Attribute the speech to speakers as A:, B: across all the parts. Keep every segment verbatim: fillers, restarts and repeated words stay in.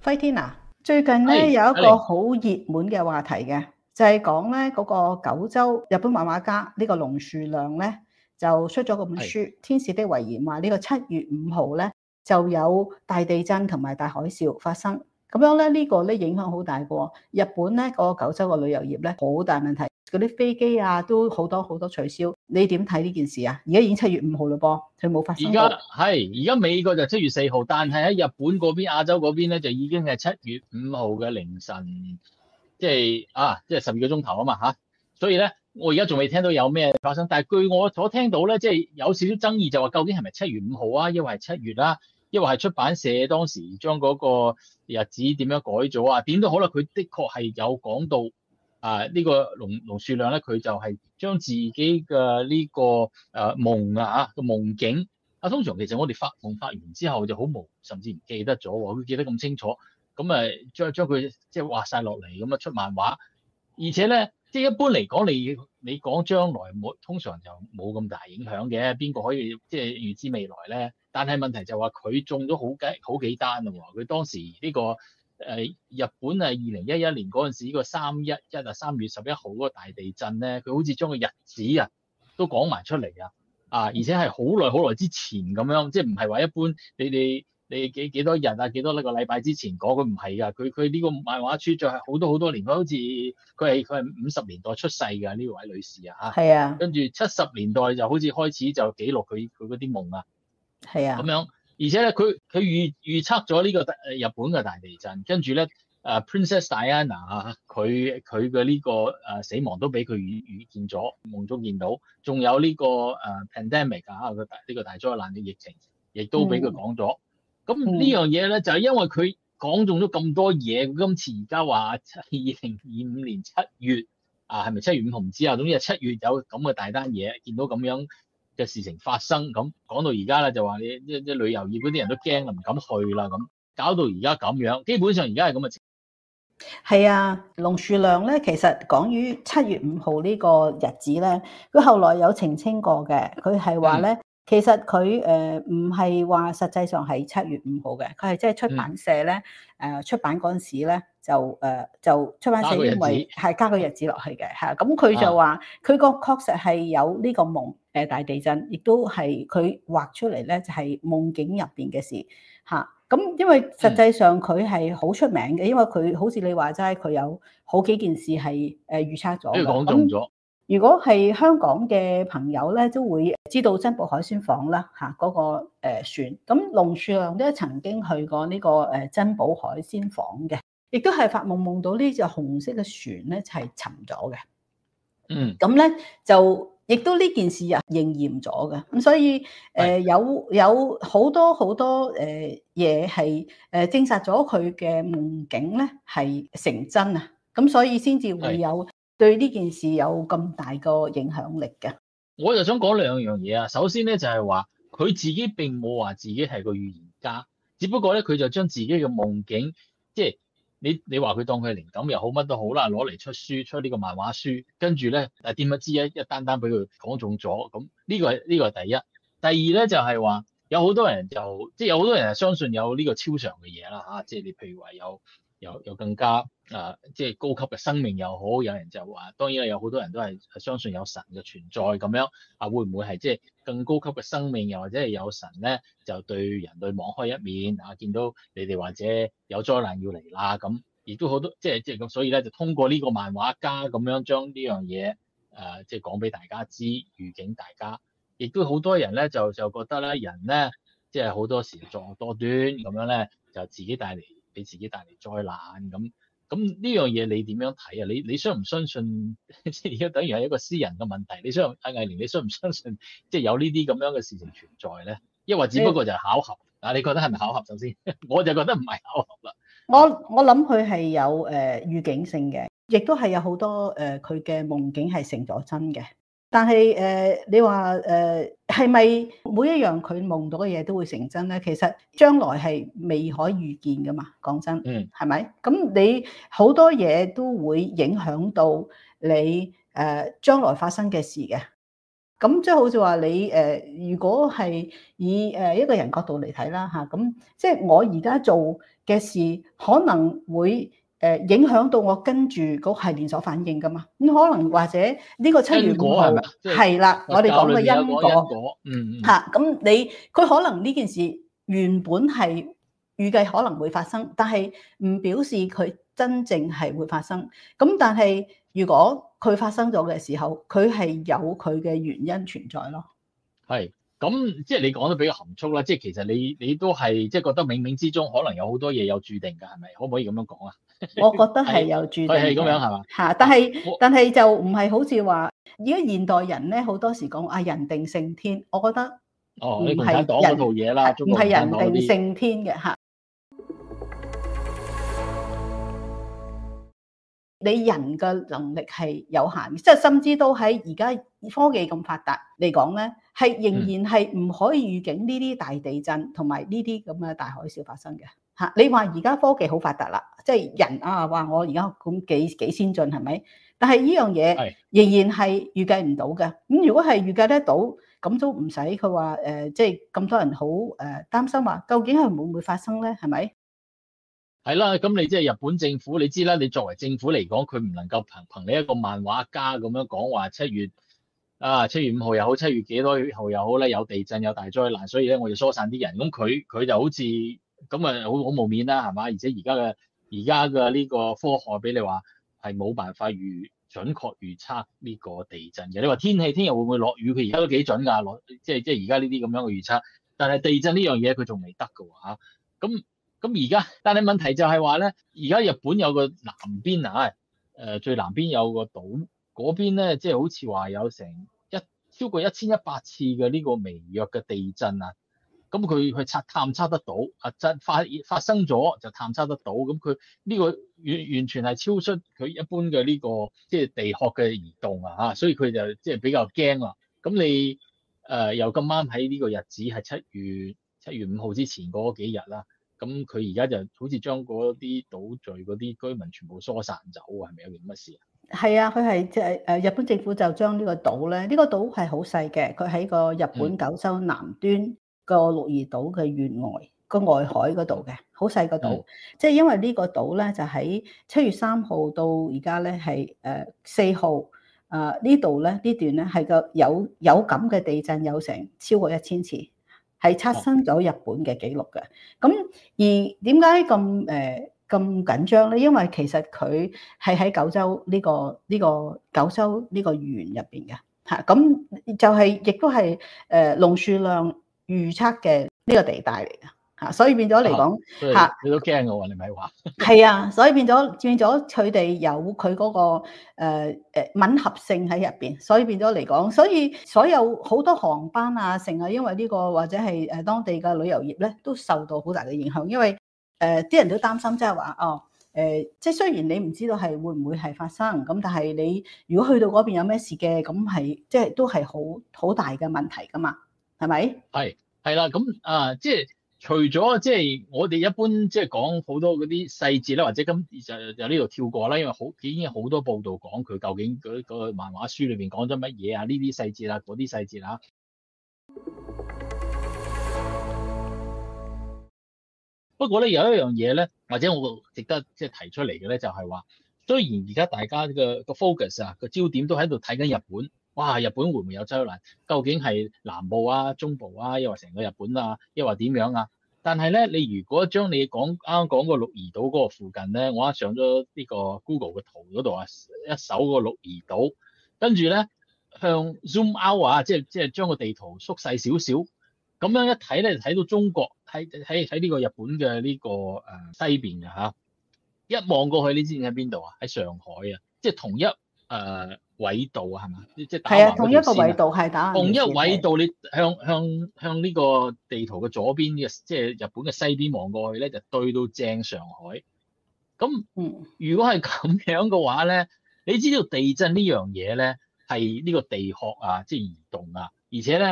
A: 輝天啊，最近咧
B: 係
A: 有一個好熱門嘅話題嘅，就係講咧嗰個九州日本漫畫家呢個龍樹亮咧就出咗嗰本書《天使的遺言》，話呢個七月五號咧就有大地震同埋大海嘯發生，咁樣咧呢個咧影響好大嘅。日本咧嗰個九州嘅旅遊業咧好大問題，嗰啲飛機啊都好多好多取消。你點睇呢件事啊？而家已經七月五號嘞噃，佢冇發生到。
B: 而家係而家美國就七月四號，但係喺日本嗰邊、亞洲嗰邊咧就已經係七月五號嘅凌晨，即係啊，即係十二個鐘頭啊嘛嚇。所以咧，我而家仲未聽到有咩發生，但係據我所聽到咧，即係有少少爭議，就話究竟係咪七月五號啊，抑或係七月啦，抑或係出版社當時將嗰個日子點樣改咗啊？點都好啦，佢的確係有講到。啊！呢、這個龍龍樹亮咧，佢就係將自己嘅呢、這個誒、呃、夢啊嚇個夢境啊，通常其實我哋發夢發完之後就好模糊，甚至唔記得咗喎。佢記得咁清楚，咁誒將將佢即係畫晒落嚟咁啊出漫畫。而且咧，即係一般嚟講，你你講將來冇通常就冇咁大影響嘅，邊個可以即係預知未來咧？但係問題就話佢中咗好幾好幾單啦喎，佢當時呢、這個。誒日本係二零一一年嗰陣時，呢個三一一啊，三月十一號嗰個大地震咧，佢好似將個日子啊都講埋出嚟啊！啊，而且係好耐好耐之前咁樣，即係唔係話一般你哋你幾幾多日啊，幾多呢個禮拜之前講，佢唔係㗎，佢佢呢個漫畫書就係好多好多年，佢好似佢係佢係五十年代出世㗎呢位女士啊嚇，
A: 係啊，
B: 跟住七十年代就好似開始就記錄佢佢嗰啲夢啊，
A: 係啊，
B: 咁樣。而且咧，佢佢預預測咗呢個誒日本嘅大地震，跟住咧誒 Princess Diana 啊，佢佢嘅呢個誒死亡都俾佢預預見咗，夢中見到，仲有呢個誒 pandemic 啊個大呢個大災難嘅疫情，亦都俾佢講咗。咁、嗯、呢樣嘢咧就係、是、因為佢講中咗咁多嘢，今次而家話二零二五年七月啊，係咪七月五號唔知啊？總之係七月有咁嘅大單嘢，見到咁樣嘅事情發生，咁講到而家咧就話你即即旅遊業嗰啲人都驚啦，唔敢去啦，咁搞到而家咁樣，基本上而家係咁嘅情況。
A: 係啊，龍樹亮咧，其實講於七月五號呢個日子咧，佢後來有澄清過嘅，佢係話咧，其實佢誒唔係話實際上係七月五號嘅，佢係即係出版社咧誒、嗯呃、出版嗰陣時咧就誒、呃、就出版社因為係加個日子落去嘅嚇，咁佢就話佢個確實係有呢個夢誒大地震，亦都係佢畫出嚟咧就係夢境入邊嘅事嚇。咁因為實際上佢係好出名嘅，因為佢好似你話齋，佢有好幾件事係誒預測咗嘅。
B: 講中咗。
A: 如果係香港嘅朋友咧，都會知道珍寶海鮮舫啦嚇嗰個誒船。咁龍樹亮都曾經去過呢個誒珍寶海鮮舫嘅，亦都係發夢夢到呢隻紅色嘅船咧係沉咗嘅。
B: 嗯。
A: 咁咧就。亦都呢件事啊應驗咗嘅，咁所以誒、呃、有有好多好多誒嘢係誒證實咗佢嘅夢境咧係成真啊，咁所以先至會有對呢件事有咁大個影響力嘅。
B: 我就想講兩樣嘢啊，首先咧就係話佢自己並冇話自己係個預言家，只不過咧佢就將自己嘅夢境即係。你你話佢當佢係靈感又好乜都好啦，攞嚟出書出呢個漫畫書，跟住咧誒點不知一一單單俾佢講中咗，咁呢個係呢個係第一。第二咧就係話有好多人就即係有好多人係相信有呢個超常嘅嘢啦嚇，即係你譬如話有有有更加啊即係高級嘅生命又好，有人就話當然有好多人都係相信有神嘅存在咁樣啊，會唔會係即係更高級嘅生命又或者係有神咧就對人類網開一面啊，見到你哋或者有災難要嚟啦咁，亦都好多即係即係咁，所以咧就通過呢個漫畫家咁樣將呢樣嘢誒即係講俾大家知，預警大家，亦都好多人咧就就覺得咧人咧即係好多時作惡多端咁樣咧就自己帶嚟俾自己帶嚟災難咁。咁呢樣嘢你點樣睇啊？你你相唔相信？即係而家等於係一個私人嘅問題。你相阿藝蓮，你相唔相信即係有呢啲咁樣嘅事情存在咧？抑或只不過就係巧合？啊，你覺得係咪巧合？首先，我就覺得唔係巧合啦。
A: 我我諗佢係有誒、呃、預警性嘅，亦都係有好多誒佢嘅夢境係成咗真嘅。但係誒、呃，你話誒係咪每一樣佢夢到嘅嘢都會成真咧？其實將來係未可以預見噶嘛。講真，
B: 嗯，
A: 係咪？咁你好多嘢都會影響到你誒、呃、將來發生嘅事嘅。 咁即係好似話你誒、呃，如果係以誒一個人角度嚟睇啦嚇，咁即係我而家做嘅事可能會誒影響到我跟住嗰係連鎖反應噶嘛。咁可能或者呢個七月
B: 因
A: 五號
B: 果係咪啊？即係
A: 係啦，我哋講嘅
B: 佛教裏面有
A: 因
B: 講因
A: 果
B: 果，嗯嗯，
A: 嚇。咁你佢可能呢件事原本係預計可能會發生，但係唔表示佢真正係會發生。咁但係如果佢發生咗嘅時候，佢係有佢嘅原因存在咯。
B: 係。咁即係你講得比較含蓄啦，即係其實你你都係即係覺得冥冥之中可能有好多嘢有注定㗎，係咪？可唔可以咁樣講啊？
A: 我覺得係
B: 係
A: 有注定
B: 佢係咁樣
A: 嘅
B: 係嘛？
A: 嚇，但係
B: 我
A: 但係就唔係好似話而家現代人咧，好多時講啊人定勝天，我覺得
B: 哦，
A: 唔
B: 你共產
A: 係
B: 黨嗰套
A: 人
B: 嘢啦，中國共產
A: 唔係人
B: 黨嗰啲，
A: 定勝天嘅嚇。你人嘅能力係有限，即係甚至到喺而家科技咁發達嚟講咧，係仍然係唔可以預警呢啲大地震同埋呢啲咁嘅大海嘯發生嘅嚇。你話而家科技好發達啦，即係人啊話我而家咁幾幾先進係咪？但係呢樣嘢
B: 係
A: 仍然係預計唔到嘅。咁如果係預計得到，咁都唔使佢話誒，即係咁多人好誒擔心話，究竟係會唔會發生咧？係咪？
B: 係啦，咁你即係日本政府，你知啦，你作為政府嚟講，佢唔能夠憑憑你一個漫畫家咁樣講話七月啊，七月五號又好，七月幾多號又好咧，有地震有大災難，所以咧我要疏散啲人。咁佢佢就好似咁啊，好好冇面啦，係嘛？而且而家嘅而家嘅呢個科學俾你話係冇辦法預準確預測呢個地震嘅。你話天氣聽日會唔會落雨？佢而家都幾準㗎，落即係即係而家呢啲咁樣嘅預測。但係地震呢樣嘢佢仲未得㗎喎嚇。咁咁而家，但係問題就係話咧，而家日本有個南邊啊，誒最南邊有個島，嗰邊咧即係好似話有成一超過一千一百次嘅呢個微弱嘅地震啊。咁佢去測探測得到啊，真發發生咗就探測得到。咁佢呢個完完全係超出佢一般嘅呢個即係地殼嘅移動啊嚇，所以佢就即係比較驚啦。咁你誒又咁啱喺呢個日子係七月七月五號之前嗰幾日啦。咁佢而家就好似將嗰啲島嶼嗰啲居民全部疏散走啊，係咪有件乜事啊？
A: 係啊，佢係即係誒日本政府就將呢個島咧，呢、呢個島係好細嘅，佢喺個日本九州南端個鹿兒島嘅沿外個外海嗰度嘅，好細個島。
B: 嗯、
A: 即係因為呢個島咧就喺七月三號到而家咧係誒四號啊，呢度咧呢段咧係個有有咁嘅地震有成超過一千次。係刷新咗日本嘅紀錄嘅，咁而點解咁誒咁緊張咧？因為其實佢係喺九州呢個呢個九州呢個縣入邊嘅嚇，咁就係亦都係誒龍樹亮預測嘅呢個地帶嚟嘅嚇，所以變咗嚟講嚇，
B: 你都驚嘅喎，你咪話
A: 係啊，所以變咗變咗佢哋有佢嗰個誒誒吻合性喺入邊，所以變咗嚟講，所以所有好多航班啊，成日因為呢個或者係誒當地嘅旅遊業咧，都受到好大嘅影響，因為誒啲人都擔心，即係話哦誒，即係雖然你唔知道係會唔會係發生，咁但係你如果去到嗰邊有咩事嘅，咁係即係都係好好大嘅問題噶嘛，係咪？
B: 係係啦，咁啊，即係。除咗即係我哋一般即係講好多嗰啲細節啦，或者今就就呢度跳過啦，因為好已經有好多報道講佢究竟嗰嗰個漫畫書裏邊講咗乜嘢啊，呢啲細節啊，嗰啲細節啊。不過咧有一樣嘢咧，或者我值得即係提出嚟嘅咧，就係話，雖然而家大家嘅個 focus 啊個焦點都喺度睇緊日本，哇！日本會唔會有災難？究竟係南部啊、中部啊，又或成個日本啊，又或點樣啊？但係咧，你如果將你講啱啱講個鹿兒島嗰個附近咧，我一上咗呢個 Google 嘅圖嗰度啊，一搜個鹿兒島，跟住咧向 zoom out 啊，即係即係將個地圖縮細少少，咁樣一睇咧，睇到中國喺喺喺呢個日本嘅呢個誒西邊嘅嚇，一望過去，你知唔知喺邊度啊？喺上海啊，即係同一誒。呃緯度啊，係嘛？即係打橫嗰條線啊。
A: 同一個緯度係打橫
B: 同一緯度，你向向向呢個地圖嘅左邊嘅，即係日本嘅西邊望過去咧，就對到正上海。咁，嗯，如果係咁樣嘅話咧，你知道地震呢樣嘢咧係呢個地殼啊，即係移動啊，而且咧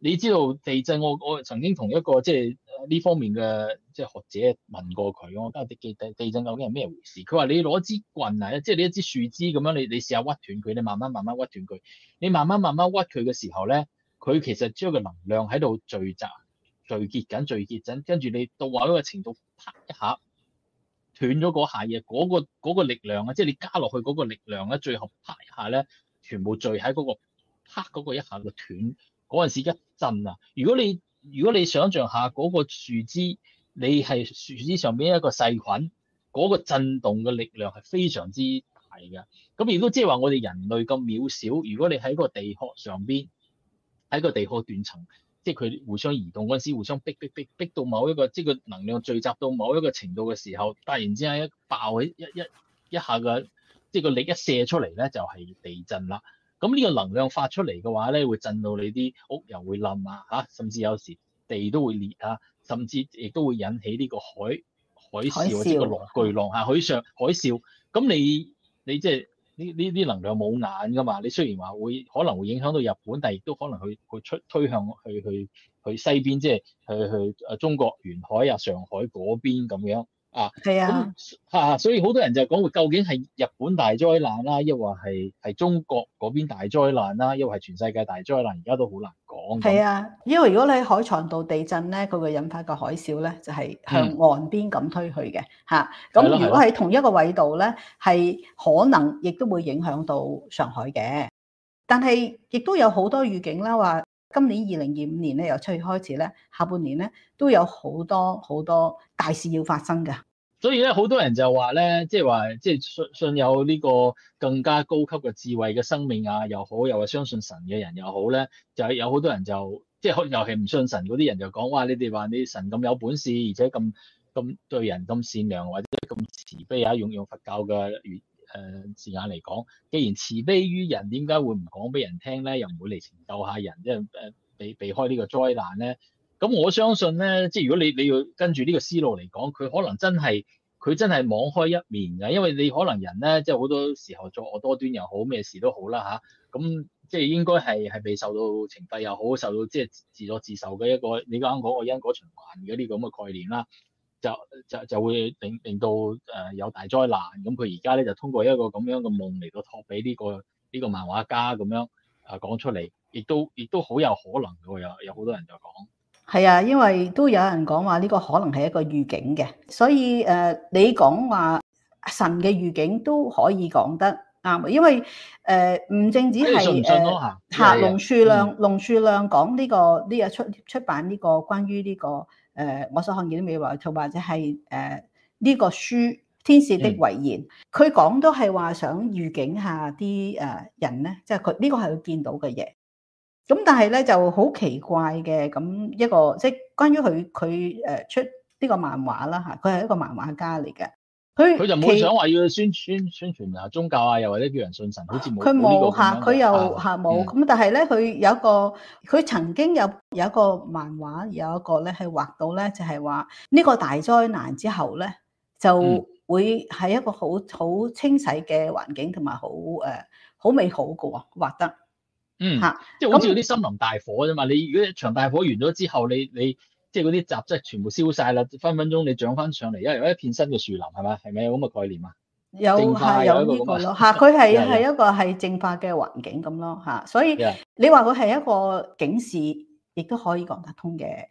B: 你知道地震，我我曾經同一個即係呢方面嘅即係學者問過佢，我家地地地震究竟係咩回事？佢話你攞支棍啊，即係你一支樹枝咁樣，你你試下屈斷佢，你慢慢慢慢屈斷佢，你慢慢慢慢屈佢嘅時候咧，佢其實將個能量喺度聚集、聚結緊、聚結緊，跟住你到某一個程度，啪一下斷咗嗰下嘢，嗰、嗰個嗰個力量啊，即係你加落去嗰個力量咧，最後啪一下咧，全部聚喺嗰個啪嗰個一下嘅斷。嗰陣時一震啊！如果你如果你想象下嗰個樹枝，你係樹枝上邊一個細菌，嗰個震動嘅力量係非常之大嘅。咁亦都即係話我哋人類咁渺小，如果你喺個地殼上邊，喺個地殼斷層，即係佢互相移動嗰陣時，互相逼逼逼逼到某一個，即係個能量聚集到某一個程度嘅時候，突然之間一爆起一一一下嘅，即係個力一射出嚟咧，就係地震啦。咁呢個能量發出嚟嘅話咧，會震到你啲屋又會冧啊嚇，甚至有時地都會裂啊，甚至亦都會引起呢個海海嘯或者個浪巨浪啊，海上海嘯。咁你你即係呢呢啲能量冇眼噶嘛？你雖然話會可能會影響到日本，但係亦都可能去去出推向去去去西邊，即係去去誒中國沿海啊、上海嗰邊咁樣。啊，
A: 係啊，
B: 啊，所以好多人就講，究竟係日本大災難啦，抑或係係中國嗰邊大災難啦，抑或係全世界大災難，而家都好難講。
A: 係啊，因為如果你喺海床度地震咧，佢會引發個海嘯咧，就係、是、向岸邊咁推去嘅嚇。咁、嗯、如果喺同一個緯度咧，係可能亦都會影響到上海嘅。但係亦都有好多預警啦，話今年二零二五年咧，由七月開始咧，下半年咧都有好多好多大事要發生嘅。
B: 所以咧，好多人就話咧，即係話，即係信信有呢個更加高級嘅智慧嘅生命啊，又好，又話相信神嘅人又好咧，就係有好多人就即係尤其唔信神嗰啲人就講，哇！你哋話你神咁有本事，而且咁咁對人咁善良，或者咁慈悲啊，用用佛教嘅語誒字眼嚟講，既然慈悲於人，點解會唔講俾人聽咧？又唔會嚟拯救下人，即係誒避避開呢個災難咧？咁我相信咧，即係如果你你要跟住呢個思路嚟講，佢可能真係佢真係網開一面㗎，因為你可能人咧，即係好多時候作惡多端又好，咩事都好啦嚇，咁即係應該係係被受到懲罰又好，受到即係自作自受嘅一個，你啱啱講個因果循環嘅呢個咁嘅概念啦，就就就會令令到誒有大災難。咁佢而家咧就通過一個咁樣嘅夢嚟到託俾呢個呢個漫畫家咁樣啊講出嚟，亦都亦都好有可能嘅，有有好多人就講。
A: 係啊，因為都有人講話呢個可能係一個預警嘅，所以誒、呃，你講話神嘅預警都可以講得啱，因為誒唔、呃、淨止係誒嚇龍樹亮龍樹亮講呢、這個呢日、這個、出出版呢個關於呢、這個誒、呃、我所看見的未來圖，或者係誒呢個書《天使的遺言》，佢講、嗯、都係話想預警下啲誒人咧，即係佢呢個係佢見到嘅嘢。咁但係咧就好奇怪嘅，咁一個即係關於佢佢誒出呢個漫畫啦嚇，佢係一個漫畫家嚟嘅，佢
B: 佢就冇想話要宣宣宣傳啊宗教啊，又或者叫人信神，好似冇。
A: 佢冇嚇，佢又嚇冇。咁、啊、但係咧，佢有一個，佢曾經有有一個漫畫，有一個咧係畫到咧，就係話呢個大災難之後咧，就會係一個好好清洗嘅環境，同埋好誒好美好嘅喎，畫得。
B: 嗯，即係好似嗰啲森林大火啫嘛。你如果一場大火完咗之後，你你即係嗰啲雜質全部燒晒啦，分分鐘你長翻上嚟，因為有一片新嘅樹林，係咪？係咪有咁嘅概念啊？
A: 有係有呢個咯嚇，佢係係一個係淨化嘅環境咁咯嚇，所以你話佢係一個警示，亦都可以講得通嘅。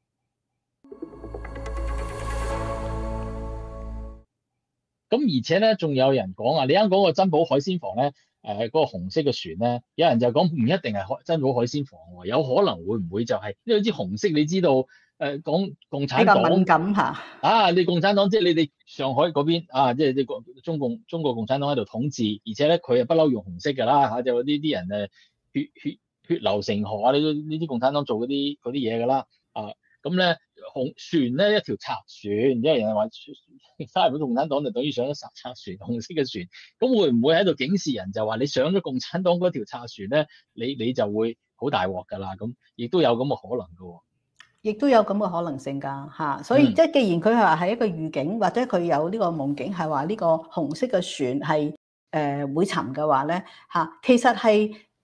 B: 咁而且咧，仲有人講啊，你啱講個珍寶海鮮舫咧。誒、呃、嗰、那個紅色嘅船咧，有人就講唔一定係珍寶海鮮舫喎，有可能會唔會就係、是、因為啲紅色你知道誒、呃、講共產黨
A: 敏感嚇
B: 啊，你共產黨即係你哋上海嗰邊啊，即係你國中共中國共產黨喺度統治，而且咧佢係不嬲用紅色㗎啦嚇，就呢啲人誒血血血流成河啊，呢呢啲共產黨做嗰啲嗰啲嘢㗎啦啊，咁咧紅船咧一條賊船，因為人哋話加入咗共產黨就等於上咗賊賊船，紅色嘅船，咁會唔會喺度警示人就話你上咗共產黨嗰條賊船咧，你你就會好大鑊㗎啦？咁亦都有咁嘅可能㗎喎，亦
A: 都有咁嘅可能性㗎嚇。所以即係既然佢係話係一個預警，或者佢有呢個夢境係話呢個紅色嘅船係誒會沉嘅話咧嚇，其實係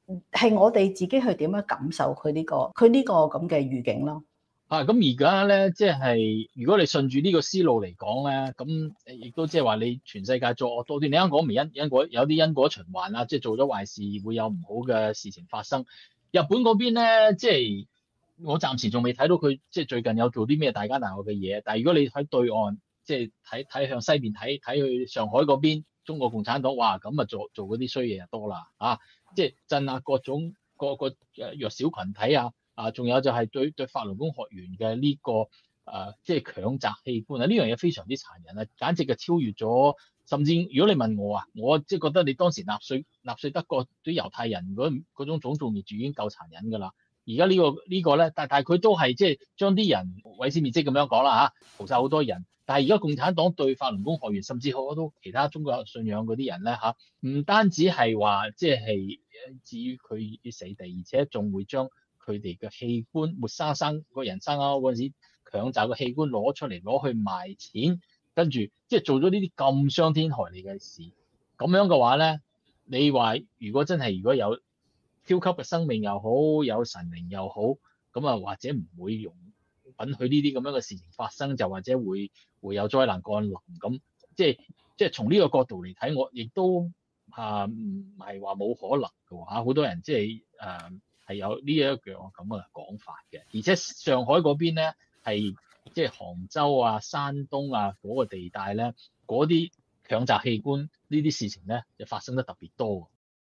A: 係我哋自己去點樣感受佢呢個佢呢個咁嘅預境咯。
B: 啊，咁而家咧，即係如果你順住呢個思路嚟講咧，咁亦都即係話你全世界作惡多端。你啱講未因因果有啲因果循環啊，即係做咗壞事會有唔好嘅事情發生。日本嗰邊咧，即係我暫時仲未睇到佢即係最近有做啲咩大奸大惡嘅嘢。但係如果你喺對岸，即係睇睇向西邊睇睇去上海嗰邊，中國共產黨，哇咁啊做做嗰啲衰嘢就多啦啊！即係鎮壓各種各個誒弱小群體啊。啊，仲有就係對對法輪功學員嘅呢、這個誒、呃，即係強摘器官啊！呢樣嘢非常之殘忍啊，簡直係超越咗。甚至如果你問我啊，我即係覺得你當時納粹納粹德國對猶太人嗰嗰種種族滅絕已經夠殘忍㗎啦。而家、這個這個、呢個呢個咧，但但係佢都係即係將啲人毀屍滅跡咁樣講啦嚇，屠殺好多人。但係而家共產黨對法輪功學員，甚至好多其他宗教信仰嗰啲人咧嚇，唔單止係話即係至於佢死地，而且仲會將佢哋嘅器官活生生個人生啊嗰陣時強摘個器官攞出嚟攞去賣錢，跟住即係做咗呢啲咁傷天害理嘅事。咁樣嘅話咧，你話如果真係如果有超級嘅生命又好，有神靈又好，咁啊或者唔會容允許呢啲咁樣嘅事情發生，就或者會會有災難降臨咁。即係即係從呢個角度嚟睇，我亦都啊唔係話冇可能嘅話，好多人即係誒。呃係有呢一樣咁嘅講法嘅，而且上海嗰邊咧係即係杭州啊、山東啊嗰個地帶咧，嗰啲強摘器官呢啲事情咧就發生得特別多。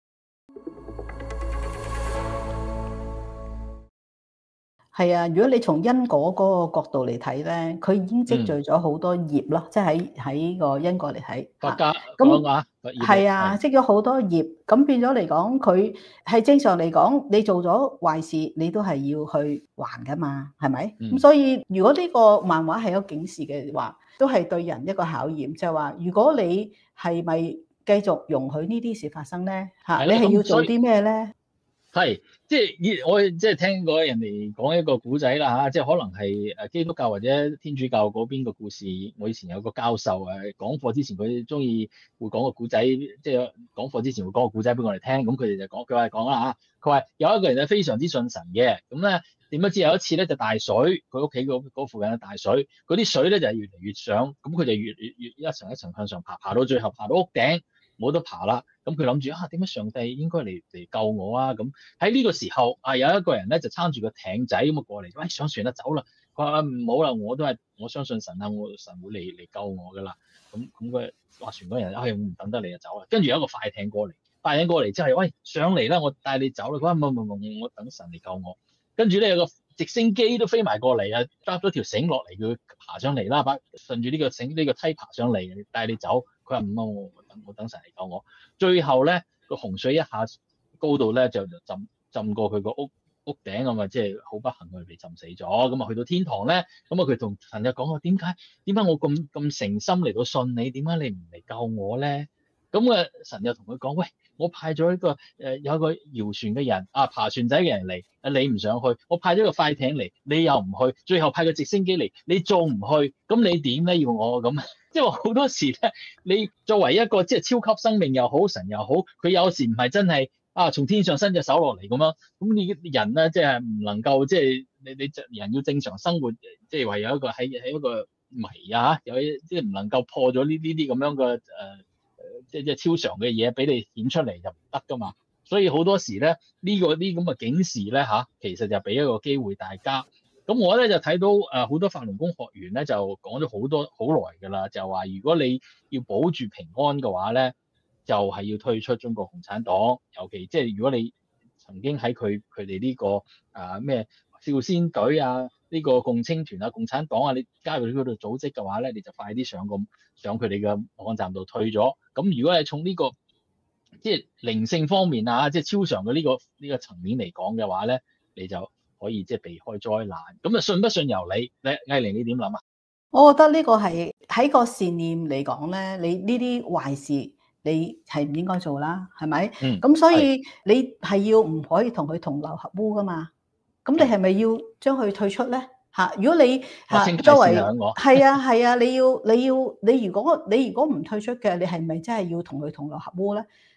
A: 係啊，如果你從因果嗰個角度嚟睇咧，佢已經積聚咗好多業咯，嗯、即係喺喺個因果嚟睇。
B: 國家咁啊，
A: 係啊，積咗好多業，咁變咗嚟講，佢係正常嚟講，你做咗壞事，你都係要去還噶嘛，係咪？咁、嗯、所以如果呢個漫畫係有警示嘅話，都係對人一個考驗，就係、是、話，如果你係咪繼續容許呢啲事發生咧？嚇，你係要做啲咩咧？
B: 係，即係我即係聽過人哋講一個古仔啦嚇，即係可能係誒基督教或者天主教嗰邊個故事。我以前有個教授誒講課之前，佢中意會講個古仔，即係講課之前會講個古仔俾我哋聽。咁佢哋就講，佢話講啦嚇，佢話有一個人係非常之信神嘅，咁咧點不知有一次咧就大水，佢屋企嗰附近嘅大水，嗰啲水咧就係越嚟越上，咁佢就越越越一層一層向上爬，爬到最後爬到屋頂。冇得爬啦，咁佢諗住啊，點解上帝應該嚟嚟救我啊？咁喺呢個時候啊，有一個人咧就撐住個艇仔咁啊過嚟，喂，上船啦，走啦！佢話唔好啦，我都係我相信神啊，我神會嚟嚟救我噶啦。咁咁佢划船嗰人，哎，我唔等得你就走啦。跟住有一個快艇過嚟，快艇過嚟之後，喂，上嚟啦，我帶你走啦。佢話唔唔唔，我等神嚟救我。跟住咧有個直升機都飛埋過嚟啊，揸咗條繩落嚟，佢爬上嚟啦，把順住呢個繩呢個梯爬上嚟，帶你走。佢話唔好，我等我等神嚟救我。最後咧個洪水一下高度咧就就浸浸過佢個屋屋頂咁啊，即係好不幸佢被浸死咗。咁啊去到天堂咧，咁啊佢同神就講話，點解點解我咁咁誠心嚟到信你，點解你唔嚟救我咧？咁啊神就同佢講，喂，我派咗一個誒、呃、有一個搖船嘅人啊，爬船仔嘅人嚟，啊你唔上去，我派咗個快艇嚟，你又唔去，最後派個直升機嚟，你仲唔去？咁你點咧要我咁？即係話好多時咧，你作為一個即係超級生命又好，神又好，佢有時唔係真係啊從天上伸隻手落嚟咁樣。咁你人咧即係唔能夠即係你你人要正常生活，即係話有一個喺喺一個迷啊，有即係唔能夠破咗呢呢啲咁樣嘅誒誒，即係即係超常嘅嘢俾你顯出嚟就唔得噶嘛。所以好多時咧呢、這個啲咁嘅警示咧嚇、啊，其實就俾一個機會大家。咁我咧就睇到誒好多法輪功學員咧就講咗好多好耐㗎啦，就話如果你要保住平安嘅話咧，就係、是、要退出中國共產黨。尤其即係如果你曾經喺佢佢哋呢個啊咩少先隊啊，呢、這個共青團啊、共產黨啊，你加入佢嗰度組織嘅話咧，你就快啲上個上佢哋嘅網站度退咗。咁如果係從呢、這個即係靈性方面啊，即係超常嘅呢、這個呢、這個層面嚟講嘅話咧，你就可以即係避開災難。咁啊，信不信由你。你藝玲你點諗啊？
A: 我覺得呢個係喺個善念嚟講咧，你呢啲壞事你係唔應該做啦，係咪？咁、嗯、所以你係要唔可以同佢同流合污噶嘛？咁你係咪要將佢退出咧？嚇！如果你嚇作為係啊係啊，你要你要你如果你如果唔退出嘅，你係咪真係要同佢同流合污咧？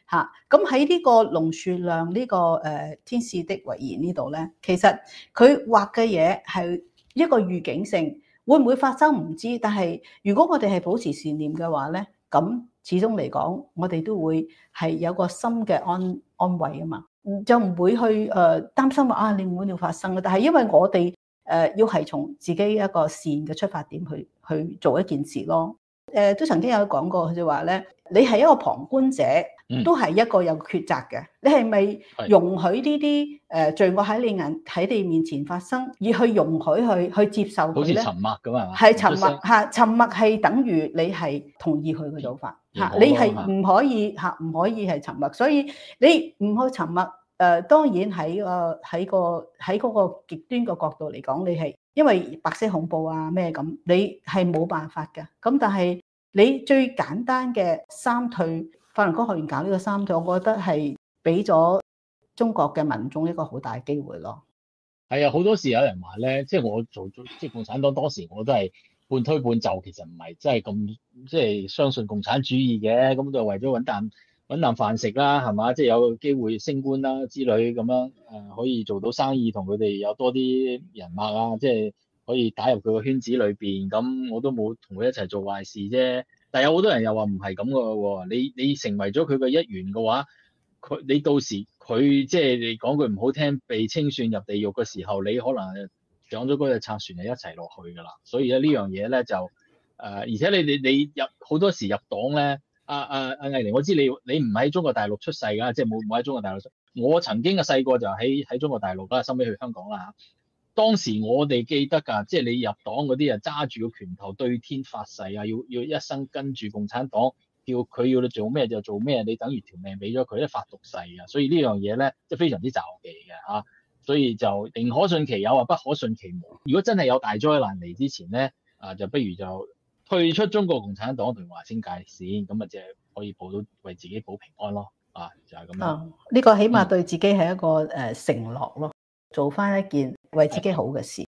A: 嚇。咁喺呢個龍樹亮呢個誒天使的遺言呢度咧，其實佢畫嘅嘢係一個預警性，會唔會發生唔知，但係如果我哋係保持善念嘅話咧，咁始終嚟講，我哋都會係有個心嘅安安慰啊嘛，就唔會去誒擔心話啊你唔會要發生嘅。但係因為我哋誒要係從自己一個善嘅出發點去去做一件事咯。誒都曾經有講過，佢就話咧，你係一個旁觀者，都係一個有抉擇嘅。你係咪容許呢啲誒罪惡喺你眼喺你面前發生，而去容許去去接受佢咧？
B: 好似沉默咁啊？
A: 係沉默嚇，沉默係等於你係同意佢嘅做法嚇，你係唔可以嚇，唔可以係沉默。所以你唔去沉默，誒當然喺個喺個喺嗰個極端個角度嚟講，你係。因為白色恐怖啊咩咁，你係冇辦法嘅。咁但係你最簡單嘅三退，法輪功學院搞呢個三退，我覺得係俾咗中國嘅民眾一個好大嘅機會咯。
B: 係啊，好多時有人話咧，即係我做即係共產黨當時，我都係半推半就，其實唔係真係咁即係相信共產主義嘅，咁就為咗揾啖揾啖飯食啦，係嘛？即係有機會升官啦之類咁樣，誒可以做到生意，同佢哋有多啲人脈啊，即係可以打入佢個圈子裏邊。咁我都冇同佢一齊做壞事啫。但係有好多人又話唔係咁嘅喎，你你成為咗佢嘅一員嘅話，佢你到時佢即係你講句唔好聽，被清算入地獄嘅時候，你可能上咗嗰隻賊船就一齊落去㗎啦。所以咧呢樣嘢咧就誒、呃，而且你你你入好多時入黨咧。阿阿阿藝玲，我知你你唔喺中國大陸出世㗎，即係冇冇喺中國大陸出世。我曾經嘅細個就喺喺中國大陸啦，收尾去香港啦嚇。當時我哋記得㗎，即係你入黨嗰啲啊，揸住個拳頭對天發誓啊，要要一生跟住共產黨，叫佢要你做咩就做咩，你等於條命俾咗佢，一發毒誓啊。所以呢樣嘢咧，即係非常之詐忌嘅嚇。所以就寧可信其有啊，不可信其無。如果真係有大災難嚟之前咧，啊就不如就退出中國共產黨同劃清界線，咁啊即係可以保到為自己保平安咯，啊就係、是、咁樣。呢、
A: 哦這個起碼對自己係一個誒承諾咯，嗯、做翻一件為自己好嘅事。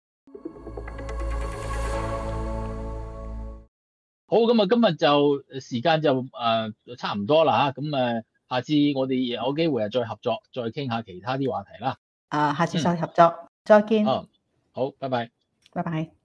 B: 好，咁啊今日就時間就誒、呃、差唔多啦嚇，咁誒下次我哋有機會啊再合作，再傾下其他啲話題啦。
A: 啊，下次再合作，嗯、再見。
B: 哦，好，拜拜。
A: 拜拜。